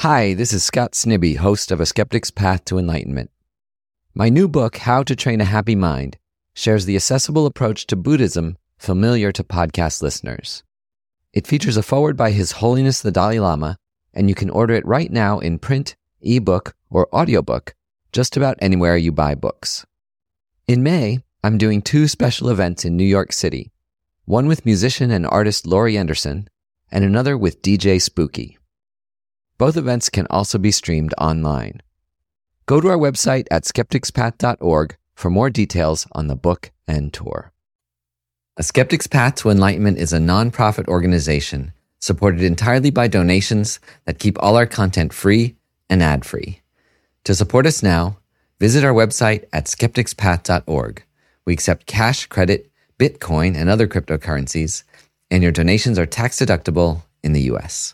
Hi, this is Scott Snibbe, host of A Skeptic's Path to Enlightenment. My new book, How to Train a Happy Mind, shares the accessible approach to Buddhism familiar to podcast listeners. It features a foreword by His Holiness the Dalai Lama, and you can order it right now in print, ebook, or audiobook, just about anywhere you buy books. In May, I'm doing 2 special events in New York City, one with musician and artist Laurie Anderson, and another with DJ Spooky. Both events can also be streamed online. Go to our website at skepticspath.org for more details on the book and tour. A Skeptic's Path to Enlightenment is a nonprofit organization supported entirely by donations that keep all our content free and ad-free. To support us now, visit our website at skepticspath.org. We accept cash, credit, Bitcoin, and other cryptocurrencies, and your donations are tax-deductible in the U.S.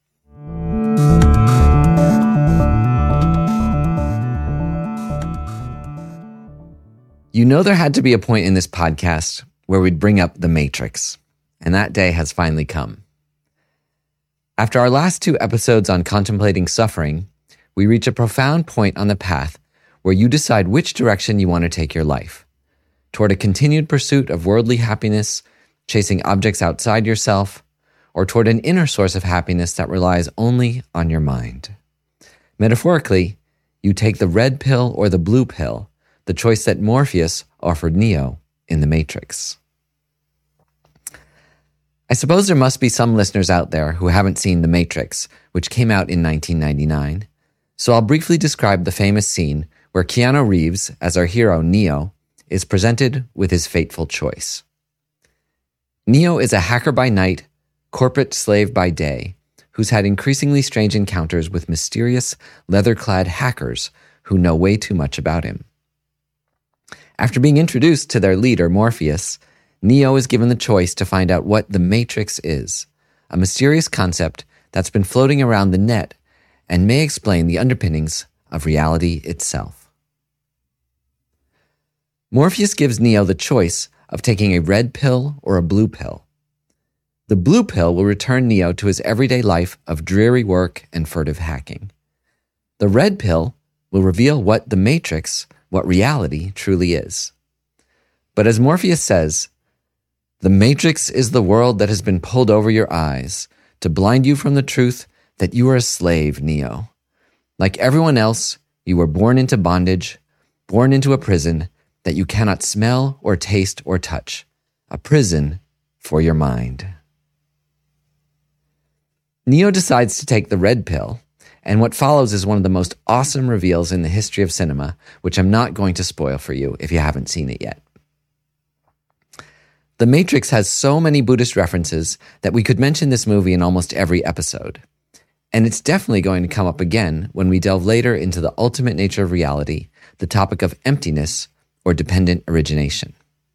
You know there had to be a point in this podcast where we'd bring up The Matrix, and that day has finally come. After our last 2 episodes on contemplating suffering, we reach a profound point on the path where you decide which direction you want to take your life, toward a continued pursuit of worldly happiness, chasing objects outside yourself, or toward an inner source of happiness that relies only on your mind. Metaphorically, you take the red pill or the blue pill, the choice that Morpheus offered Neo in The Matrix. I suppose there must be some listeners out there who haven't seen The Matrix, which came out in 1999, so I'll briefly describe the famous scene where Keanu Reeves, as our hero Neo, is presented with his fateful choice. Neo is a hacker by night, corporate slave by day, who's had increasingly strange encounters with mysterious, leather-clad hackers who know way too much about him. After being introduced to their leader, Morpheus, Neo is given the choice to find out what the Matrix is, a mysterious concept that's been floating around the net and may explain the underpinnings of reality itself. Morpheus gives Neo the choice of taking a red pill or a blue pill. The blue pill will return Neo to his everyday life of dreary work and furtive hacking. The red pill will reveal what the Matrix, what reality truly is. But as Morpheus says, the Matrix is the world that has been pulled over your eyes to blind you from the truth that you are a slave, Neo. Like everyone else, you were born into bondage, born into a prison that you cannot smell or taste or touch, a prison for your mind. Neo decides to take the red pill, and what follows is one of the most awesome reveals in the history of cinema, which I'm not going to spoil for you if you haven't seen it yet. The Matrix has so many Buddhist references that we could mention this movie in almost every episode. And it's definitely going to come up again when we delve later into the ultimate nature of reality, the topic of emptiness or dependent origination.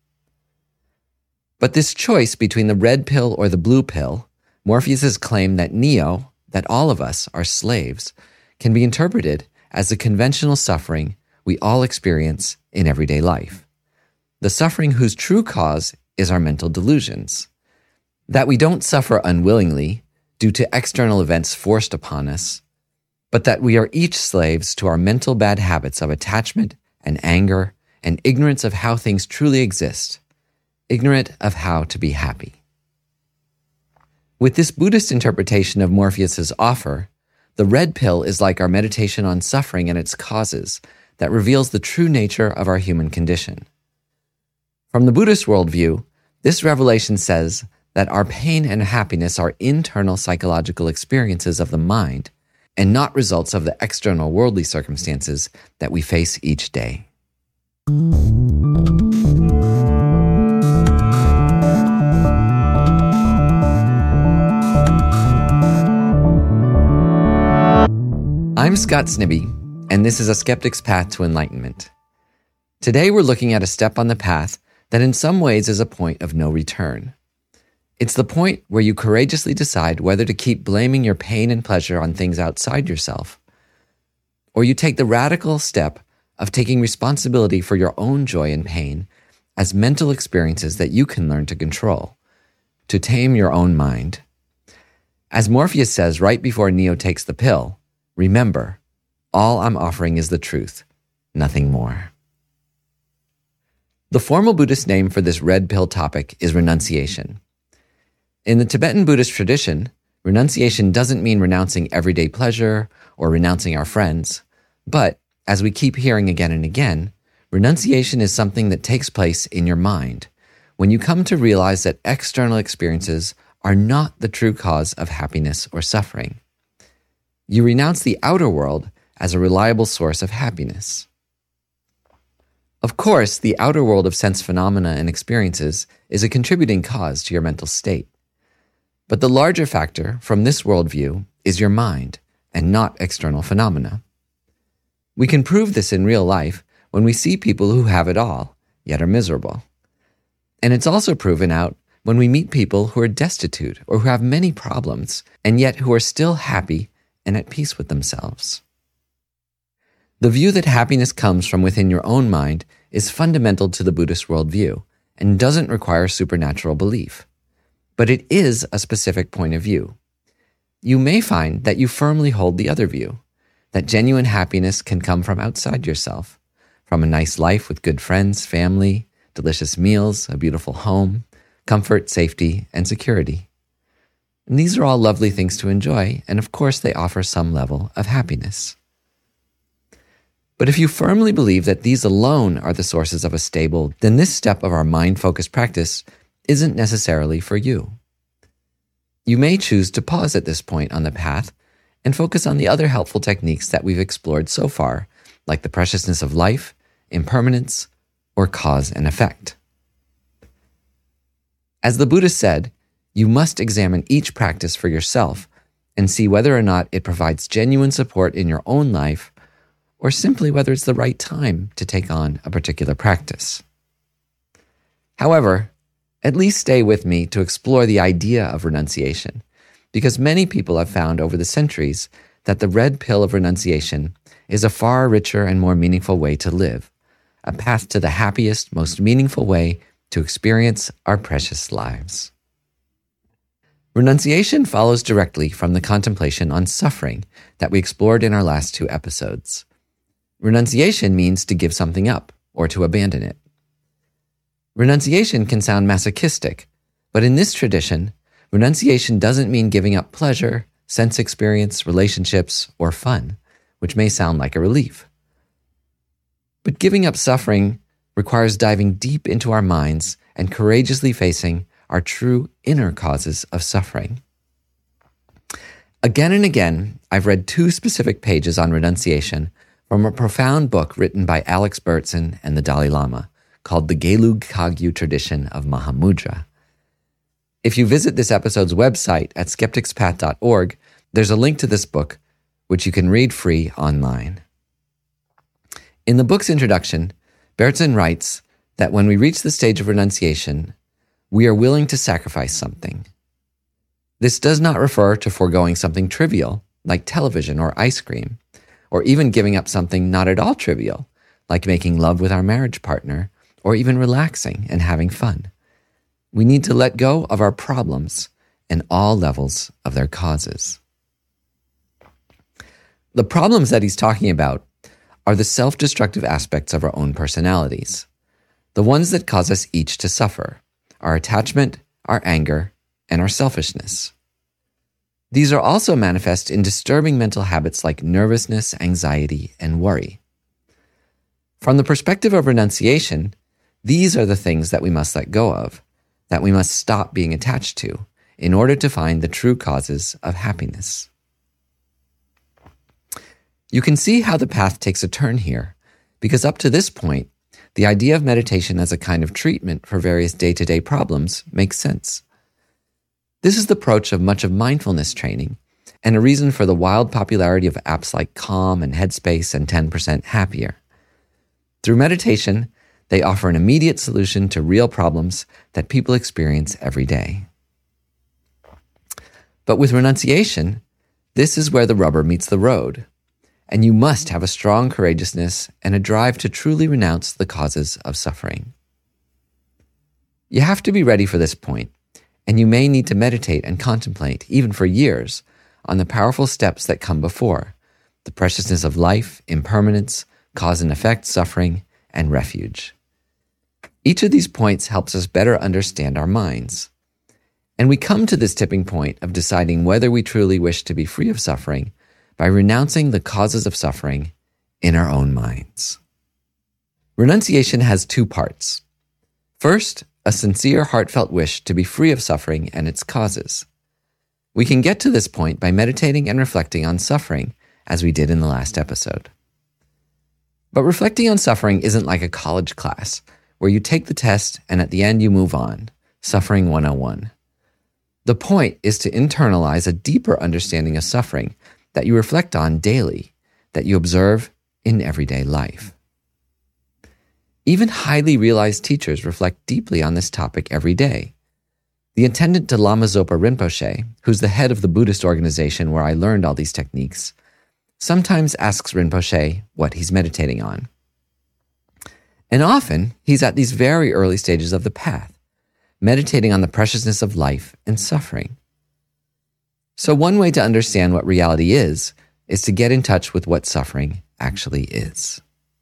But this choice between the red pill or the blue pill, Morpheus's claim that Neo, that all of us are slaves, can be interpreted as the conventional suffering we all experience in everyday life. The suffering whose true cause is our mental delusions. That we don't suffer unwillingly due to external events forced upon us, but that we are each slaves to our mental bad habits of attachment and anger and ignorance of how things truly exist, ignorant of how to be happy. With this Buddhist interpretation of Morpheus's offer, the red pill is like our meditation on suffering and its causes that reveals the true nature of our human condition. From the Buddhist worldview, this revelation says that our pain and happiness are internal psychological experiences of the mind and not results of the external worldly circumstances that we face each day. I'm Scott Snibbe, and this is A Skeptic's Path to Enlightenment. Today we're looking at a step on the path that in some ways is a point of no return. It's the point where you courageously decide whether to keep blaming your pain and pleasure on things outside yourself, or you take the radical step of taking responsibility for your own joy and pain as mental experiences that you can learn to control, to tame your own mind. As Morpheus says right before Neo takes the pill, Remember, all I'm offering is the truth, nothing more. The formal Buddhist name for this red pill topic is renunciation. In the Tibetan Buddhist tradition, renunciation doesn't mean renouncing everyday pleasure or renouncing our friends, but, as we keep hearing again and again, renunciation is something that takes place in your mind when you come to realize that external experiences are not the true cause of happiness or suffering. You renounce the outer world as a reliable source of happiness. Of course, the outer world of sense phenomena and experiences is a contributing cause to your mental state. But the larger factor from this worldview is your mind and not external phenomena. We can prove this in real life when we see people who have it all, yet are miserable. And it's also proven out when we meet people who are destitute or who have many problems, and yet who are still happy and at peace with themselves. The view that happiness comes from within your own mind is fundamental to the Buddhist worldview and doesn't require supernatural belief. But it is a specific point of view. You may find that you firmly hold the other view, that genuine happiness can come from outside yourself, from a nice life with good friends, family, delicious meals, a beautiful home, comfort, safety, and security. And these are all lovely things to enjoy, and of course they offer some level of happiness. But if you firmly believe that these alone are the sources of a stable, then this step of our mind-focused practice isn't necessarily for you. You may choose to pause at this point on the path and focus on the other helpful techniques that we've explored so far, like the preciousness of life, impermanence, or cause and effect. As the Buddha said, you must examine each practice for yourself and see whether or not it provides genuine support in your own life, or simply whether it's the right time to take on a particular practice. However, at least stay with me to explore the idea of renunciation, because many people have found over the centuries that the red pill of renunciation is a far richer and more meaningful way to live, a path to the happiest, most meaningful way to experience our precious lives. Renunciation follows directly from the contemplation on suffering that we explored in our last 2 episodes. Renunciation means to give something up or to abandon it. Renunciation can sound masochistic, but in this tradition, renunciation doesn't mean giving up pleasure, sense experience, relationships, or fun, which may sound like a relief. But giving up suffering requires diving deep into our minds and courageously facing our true inner causes of suffering. Again and again, I've read 2 specific pages on renunciation from a profound book written by Alex Berzin and the Dalai Lama called The Gelug Kagyu Tradition of Mahamudra. If you visit this episode's website at skepticspath.org, there's a link to this book, which you can read free online. In the book's introduction, Berzin writes that when we reach the stage of renunciation, we are willing to sacrifice something. This does not refer to foregoing something trivial, like television or ice cream, or even giving up something not at all trivial, like making love with our marriage partner, or even relaxing and having fun. We need to let go of our problems and all levels of their causes. The problems that he's talking about are the self-destructive aspects of our own personalities, the ones that cause us each to suffer, our attachment, our anger, and our selfishness. These are also manifest in disturbing mental habits like nervousness, anxiety, and worry. From the perspective of renunciation, these are the things that we must let go of, that we must stop being attached to, in order to find the true causes of happiness. You can see how the path takes a turn here, because up to this point, the idea of meditation as a kind of treatment for various day-to-day problems makes sense. This is the approach of much of mindfulness training, and a reason for the wild popularity of apps like Calm and Headspace and 10% Happier. Through meditation, they offer an immediate solution to real problems that people experience every day. But with renunciation, this is where the rubber meets the road, and you must have a strong courageousness and a drive to truly renounce the causes of suffering. You have to be ready for this point, and you may need to meditate and contemplate, even for years, on the powerful steps that come before, the preciousness of life, impermanence, cause and effect, suffering, and refuge. Each of these points helps us better understand our minds. And we come to this tipping point of deciding whether we truly wish to be free of suffering by renouncing the causes of suffering in our own minds. Renunciation has two parts. First, a sincere, heartfelt wish to be free of suffering and its causes. We can get to this point by meditating and reflecting on suffering, as we did in the last episode. But reflecting on suffering isn't like a college class, where you take the test and at the end you move on, Suffering 101. The point is to internalize a deeper understanding of suffering that you reflect on daily, that you observe in everyday life. Even highly realized teachers reflect deeply on this topic every day. The attendant to Lama Zopa Rinpoche, who's the head of the Buddhist organization where I learned all these techniques, sometimes asks Rinpoche what he's meditating on. And often, he's at these very early stages of the path, meditating on the preciousness of life and suffering. So one way to understand what reality is to get in touch with what suffering actually is.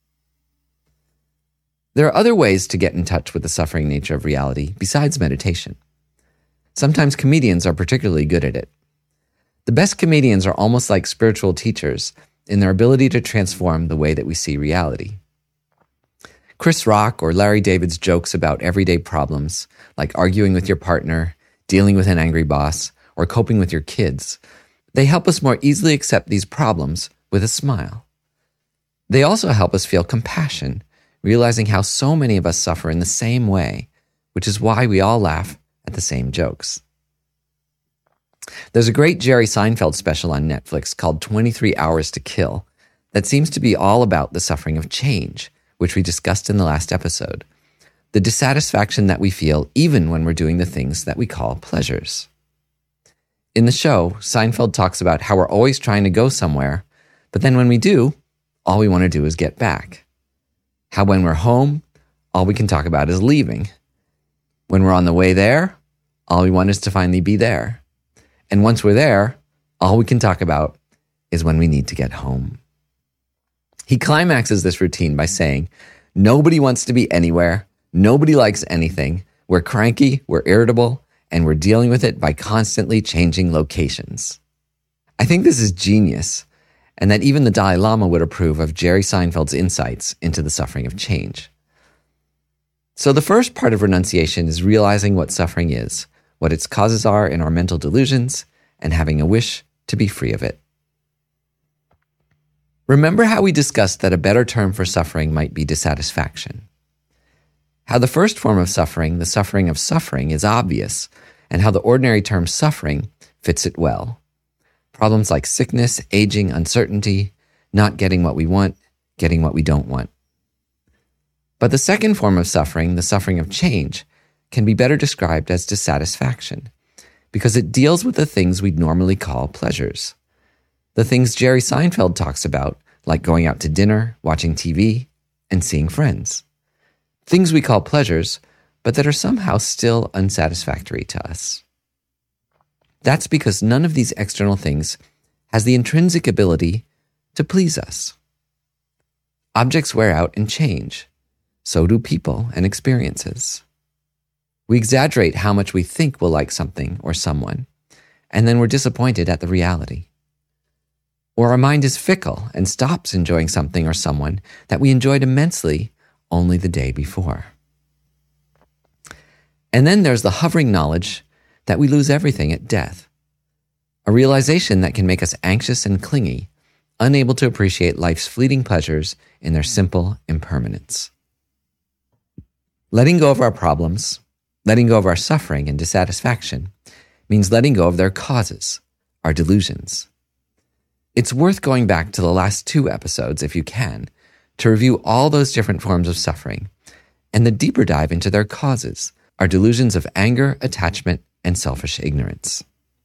There are other ways to get in touch with the suffering nature of reality besides meditation. Sometimes comedians are particularly good at it. The best comedians are almost like spiritual teachers in their ability to transform the way that we see reality. Chris Rock or Larry David's jokes about everyday problems, like arguing with your partner, dealing with an angry boss, or coping with your kids, they help us more easily accept these problems with a smile. They also help us feel compassion, realizing how so many of us suffer in the same way, which is why we all laugh at the same jokes. There's a great Jerry Seinfeld special on Netflix called 23 Hours to Kill that seems to be all about the suffering of change, which we discussed in the last episode, the dissatisfaction that we feel even when we're doing the things that we call pleasures. In the show, Seinfeld talks about how we're always trying to go somewhere, but then when we do, all we want to do is get back. How when we're home, all we can talk about is leaving. When we're on the way there, all we want is to finally be there. And once we're there, all we can talk about is when we need to get home. He climaxes this routine by saying, nobody wants to be anywhere, nobody likes anything, we're cranky, we're irritable, and we're dealing with it by constantly changing locations. I think this is genius, and that even the Dalai Lama would approve of Jerry Seinfeld's insights into the suffering of change. So the first part of renunciation is realizing what suffering is, what its causes are in our mental delusions, and having a wish to be free of it. Remember how we discussed that a better term for suffering might be dissatisfaction. How the first form of suffering, the suffering of suffering, is obvious, and how the ordinary term suffering fits it well. Problems like sickness, aging, uncertainty, not getting what we want, getting what we don't want. But the second form of suffering, the suffering of change, can be better described as dissatisfaction, because it deals with the things we'd normally call pleasures. The things Jerry Seinfeld talks about, like going out to dinner, watching TV, and seeing friends. Things we call pleasures, but that are somehow still unsatisfactory to us. That's because none of these external things has the intrinsic ability to please us. Objects wear out and change. So do people and experiences. We exaggerate how much we think we'll like something or someone, and then we're disappointed at the reality. Or our mind is fickle and stops enjoying something or someone that we enjoyed immensely only the day before. And then there's the hovering knowledge that we lose everything at death, a realization that can make us anxious and clingy, unable to appreciate life's fleeting pleasures in their simple impermanence. Letting go of our problems, letting go of our suffering and dissatisfaction, means letting go of their causes, our delusions. It's worth going back to the last 2 episodes, if you can, to review all those different forms of suffering and the deeper dive into their causes, our delusions of anger, attachment, and selfish ignorance.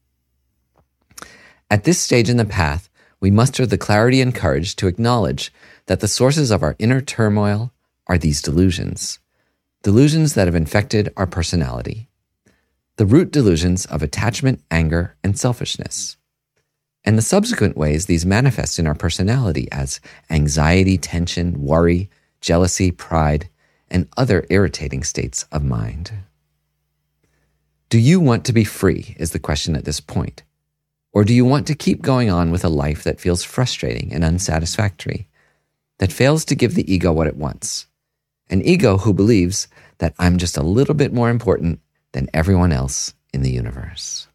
At this stage in the path, we muster the clarity and courage to acknowledge that the sources of our inner turmoil are these delusions that have infected our personality, the root delusions of attachment, anger, and selfishness. and the subsequent ways these manifest in our personality as anxiety, tension, worry, jealousy, pride, and other irritating states of mind. Do you want to be free is the question at this point. Or do you want to keep going on with a life that feels frustrating and unsatisfactory, that fails to give the ego what it wants? An ego who believes that I'm just a little bit more important than everyone else in the universe.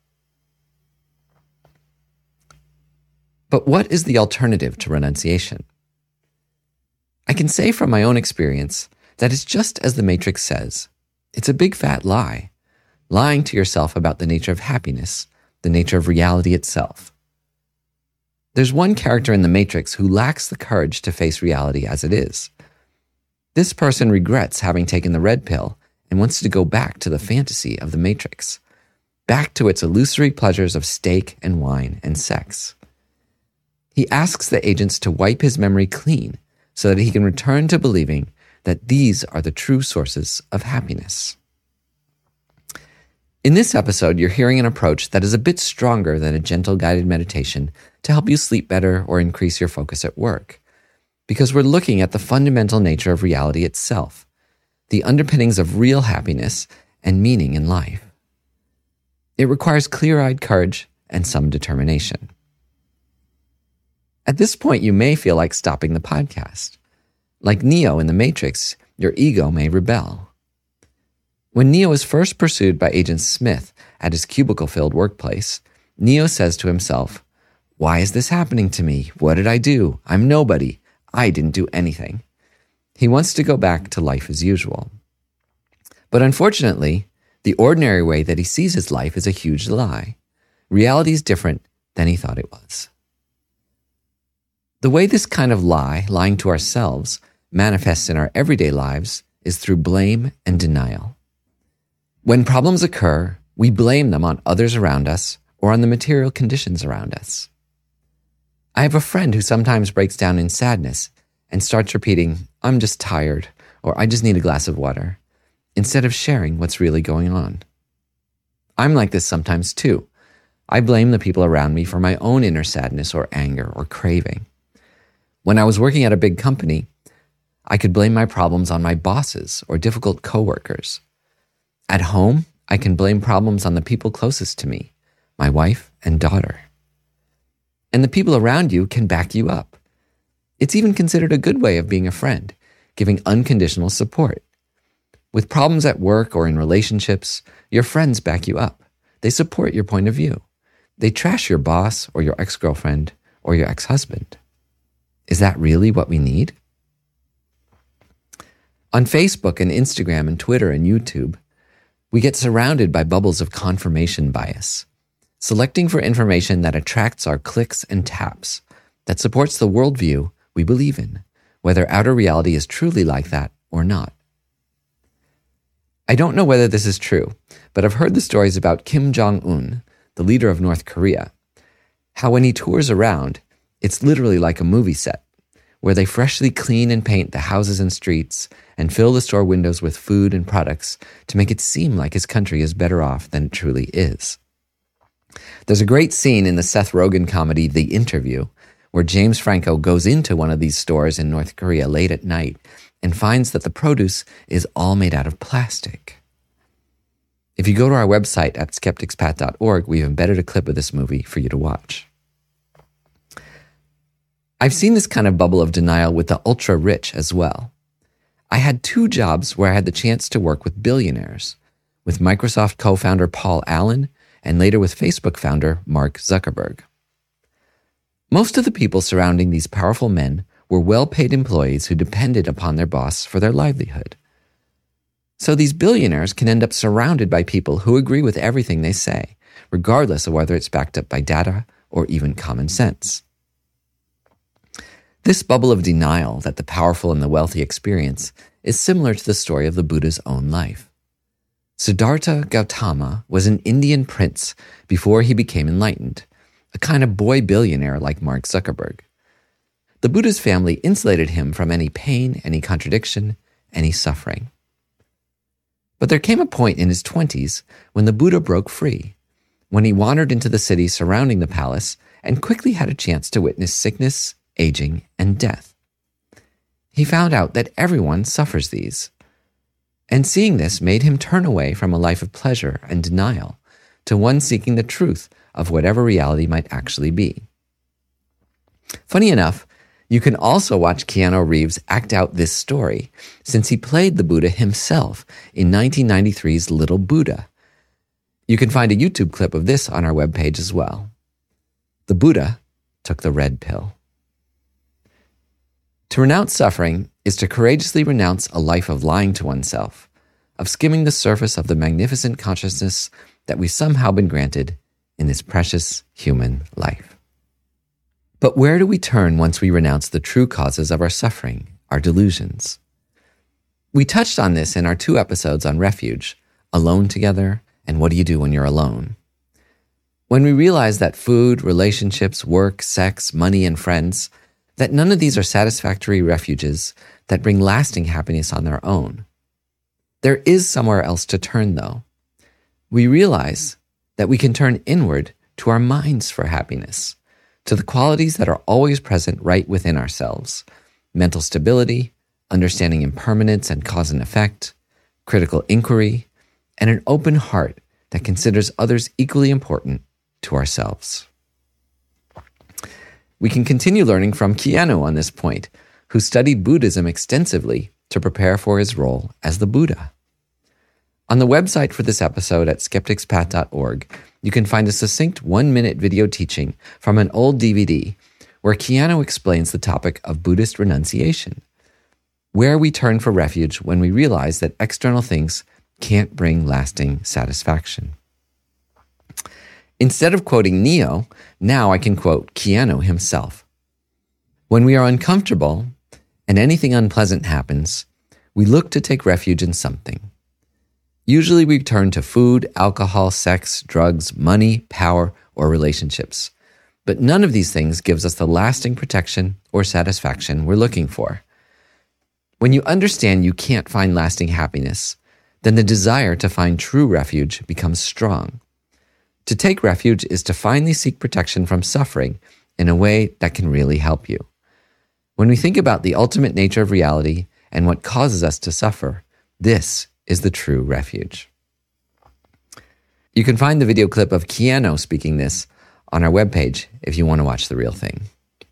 But what is the alternative to renunciation? I can say from my own experience that it's just as the Matrix says. It's a big fat lie, lying to yourself about the nature of happiness, the nature of reality itself. There's one character in the Matrix who lacks the courage to face reality as it is. This person regrets having taken the red pill and wants to go back to the fantasy of the Matrix, back to its illusory pleasures of steak and wine and sex. He asks the agents to wipe his memory clean so that he can return to believing that these are the true sources of happiness. In this episode, you're hearing an approach that is a bit stronger than a gentle guided meditation to help you sleep better or increase your focus at work, because we're looking at the fundamental nature of reality itself, the underpinnings of real happiness and meaning in life. It requires clear-eyed courage and some determination. At this point, you may feel like stopping the podcast. Like Neo in the Matrix, your ego may rebel. When Neo is first pursued by Agent Smith at his cubicle-filled workplace, Neo says to himself, "Why is this happening to me? What did I do? I'm nobody. I didn't do anything." He wants to go back to life as usual. But unfortunately, the ordinary way that he sees his life is a huge lie. Reality is different than he thought it was. The way this kind of lie, lying to ourselves, manifests in our everyday lives is through blame and denial. When problems occur, we blame them on others around us or on the material conditions around us. I have a friend who sometimes breaks down in sadness and starts repeating, "I'm just tired," or "I just need a glass of water," instead of sharing what's really going on. I'm like this sometimes too. I blame the people around me for my own inner sadness or anger or craving. When I was working at a big company, I could blame my problems on my bosses or difficult coworkers. At home, I can blame problems on the people closest to me, my wife and daughter. And the people around you can back you up. It's even considered a good way of being a friend, giving unconditional support. With problems at work or in relationships, your friends back you up. They support your point of view. They trash your boss or your ex-girlfriend or your ex-husband. Is that really what we need? On Facebook and Instagram and Twitter and YouTube, we get surrounded by bubbles of confirmation bias, selecting for information that attracts our clicks and taps, that supports the worldview we believe in, whether outer reality is truly like that or not. I don't know whether this is true, but I've heard the stories about Kim Jong-un, the leader of North Korea, how when he tours around, it's literally like a movie set, where they freshly clean and paint the houses and streets and fill the store windows with food and products to make it seem like his country is better off than it truly is. There's a great scene in the Seth Rogen comedy The Interview, where James Franco goes into one of these stores in North Korea late at night and finds that the produce is all made out of plastic. If you go to our website at skepticspat.org, we've embedded a clip of this movie for you to watch. I've seen this kind of bubble of denial with the ultra-rich as well. I had 2 jobs where I had the chance to work with billionaires, with Microsoft co-founder Paul Allen and later with Facebook founder Mark Zuckerberg. Most of the people surrounding these powerful men were well-paid employees who depended upon their boss for their livelihood. So these billionaires can end up surrounded by people who agree with everything they say, regardless of whether it's backed up by data or even common sense. This bubble of denial that the powerful and the wealthy experience is similar to the story of the Buddha's own life. Siddhartha Gautama was an Indian prince before he became enlightened, a kind of boy billionaire like Mark Zuckerberg. The Buddha's family insulated him from any pain, any contradiction, any suffering. But there came a point in his 20s when the Buddha broke free, when he wandered into the city surrounding the palace and quickly had a chance to witness sickness, aging, and death. He found out that everyone suffers these. And seeing this made him turn away from a life of pleasure and denial to one seeking the truth of whatever reality might actually be. Funny enough, you can also watch Keanu Reeves act out this story, since he played the Buddha himself in 1993's Little Buddha. You can find a YouTube clip of this on our webpage as well. The Buddha took the red pill. To renounce suffering is to courageously renounce a life of lying to oneself, of skimming the surface of the magnificent consciousness that we've somehow been granted in this precious human life. But where do we turn once we renounce the true causes of our suffering, our delusions? We touched on this in our 2 episodes on refuge, Alone Together, and What Do You Do When You're Alone? When we realize that food, relationships, work, sex, money, and friends, that none of these are satisfactory refuges that bring lasting happiness on their own. There is somewhere else to turn, though. We realize that we can turn inward to our minds for happiness, to the qualities that are always present right within ourselves: mental stability, understanding impermanence and cause and effect, critical inquiry, and an open heart that considers others equally important to ourselves. We can continue learning from Keanu on this point, who studied Buddhism extensively to prepare for his role as the Buddha. On the website for this episode at skepticspath.org, you can find a succinct 1-minute video teaching from an old DVD where Keanu explains the topic of Buddhist renunciation, where we turn for refuge when we realize that external things can't bring lasting satisfaction. Instead of quoting Neo, now I can quote Keanu himself. When we are uncomfortable and anything unpleasant happens, we look to take refuge in something. Usually we turn to food, alcohol, sex, drugs, money, power, or relationships. But none of these things gives us the lasting protection or satisfaction we're looking for. When you understand you can't find lasting happiness, then the desire to find true refuge becomes strong. To take refuge is to finally seek protection from suffering in a way that can really help you. When we think about the ultimate nature of reality and what causes us to suffer, this is the true refuge. You can find the video clip of Keanu speaking this on our webpage if you want to watch the real thing.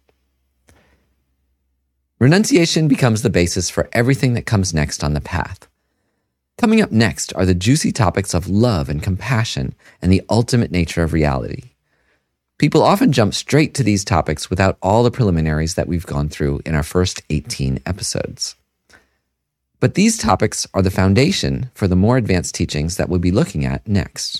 Renunciation becomes the basis for everything that comes next on the path. Coming up next are the juicy topics of love and compassion and the ultimate nature of reality. People often jump straight to these topics without all the preliminaries that we've gone through in our first 18 episodes. But these topics are the foundation for the more advanced teachings that we'll be looking at next.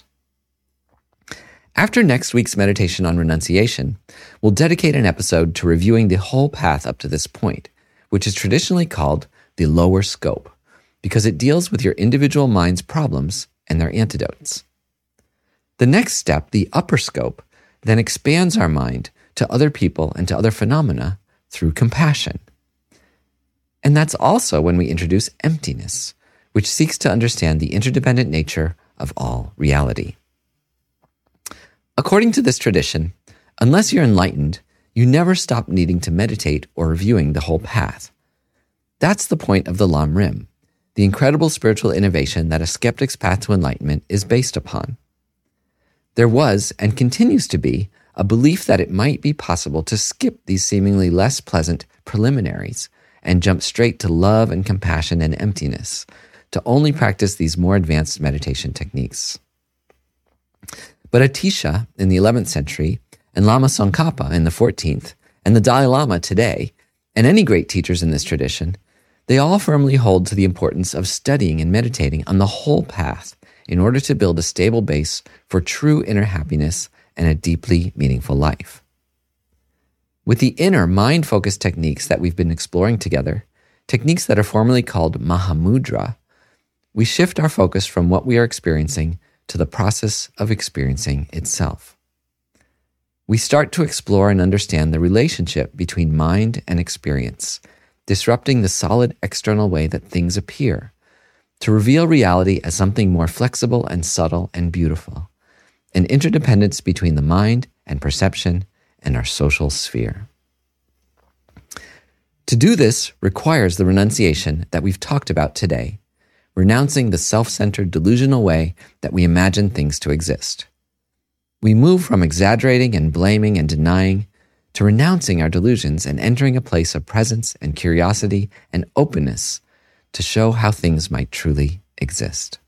After next week's meditation on renunciation, we'll dedicate an episode to reviewing the whole path up to this point, which is traditionally called the lower scope, because it deals with your individual mind's problems and their antidotes. The next step, the upper scope, then expands our mind to other people and to other phenomena through compassion. And that's also when we introduce emptiness, which seeks to understand the interdependent nature of all reality. According to this tradition, unless you're enlightened, you never stop needing to meditate or reviewing the whole path. That's the point of the Lam Rim, the incredible spiritual innovation that a skeptic's path to enlightenment is based upon. There was, and continues to be, a belief that it might be possible to skip these seemingly less pleasant preliminaries and jump straight to love and compassion and emptiness, to only practice these more advanced meditation techniques. But Atisha in the 11th century, and Lama Tsongkhapa in the 14th, and the Dalai Lama today, and any great teachers in this tradition, they all firmly hold to the importance of studying and meditating on the whole path in order to build a stable base for true inner happiness and a deeply meaningful life. With the inner mind-focused techniques that we've been exploring together, techniques that are formally called Mahamudra, we shift our focus from what we are experiencing to the process of experiencing itself. We start to explore and understand the relationship between mind and experience, disrupting the solid external way that things appear, to reveal reality as something more flexible and subtle and beautiful, an interdependence between the mind and perception and our social sphere. To do this requires the renunciation that we've talked about today, renouncing the self-centered delusional way that we imagine things to exist. We move from exaggerating and blaming and denying to renouncing our delusions and entering a place of presence and curiosity and openness to show how things might truly exist.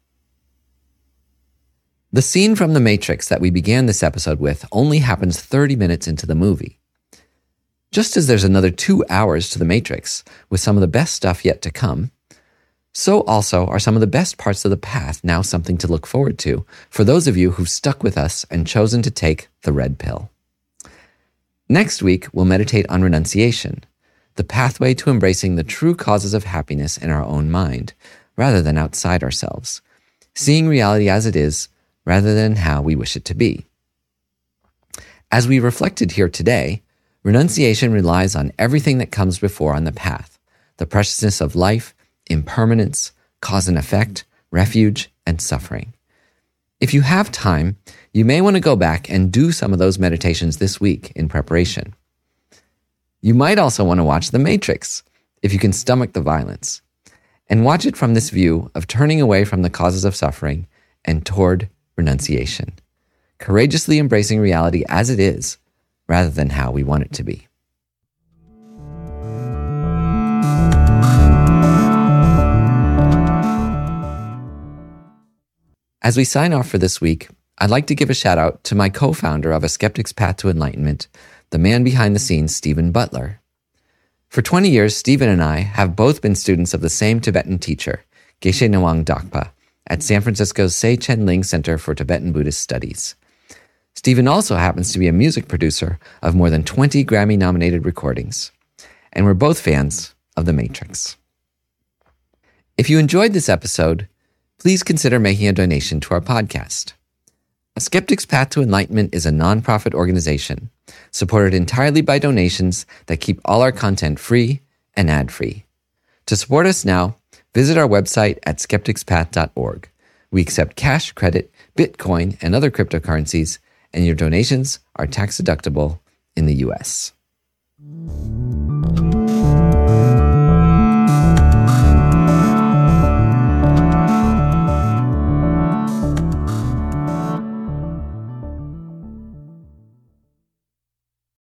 The scene from The Matrix that we began this episode with only happens 30 minutes into the movie. Just as there's another 2 hours to The Matrix with some of the best stuff yet to come, so also are some of the best parts of the path now something to look forward to for those of you who've stuck with us and chosen to take the red pill. Next week, we'll meditate on renunciation, the pathway to embracing the true causes of happiness in our own mind, rather than outside ourselves, seeing reality as it is, rather than how we wish it to be. As we reflected here today, renunciation relies on everything that comes before on the path, the preciousness of life, impermanence, cause and effect, refuge, and suffering. If you have time, you may want to go back and do some of those meditations this week in preparation. You might also want to watch The Matrix, if you can stomach the violence, and watch it from this view of turning away from the causes of suffering and toward renunciation, courageously embracing reality as it is, rather than how we want it to be. As we sign off for this week, I'd like to give a shout out to my co-founder of A Skeptic's Path to Enlightenment, the man behind the scenes, Stephen Butler. For 20 years, Stephen and I have both been students of the same Tibetan teacher, Geshe Nawang Dakpa, at San Francisco's Se-Chen Ling Center for Tibetan Buddhist Studies. Stephen also happens to be a music producer of more than 20 Grammy-nominated recordings. And we're both fans of The Matrix. If you enjoyed this episode, please consider making a donation to our podcast. A Skeptic's Path to Enlightenment is a nonprofit organization supported entirely by donations that keep all our content free and ad-free. To support us now, visit our website at skepticspath.org. We accept cash, credit, Bitcoin, and other cryptocurrencies, and your donations are tax-deductible in the U.S.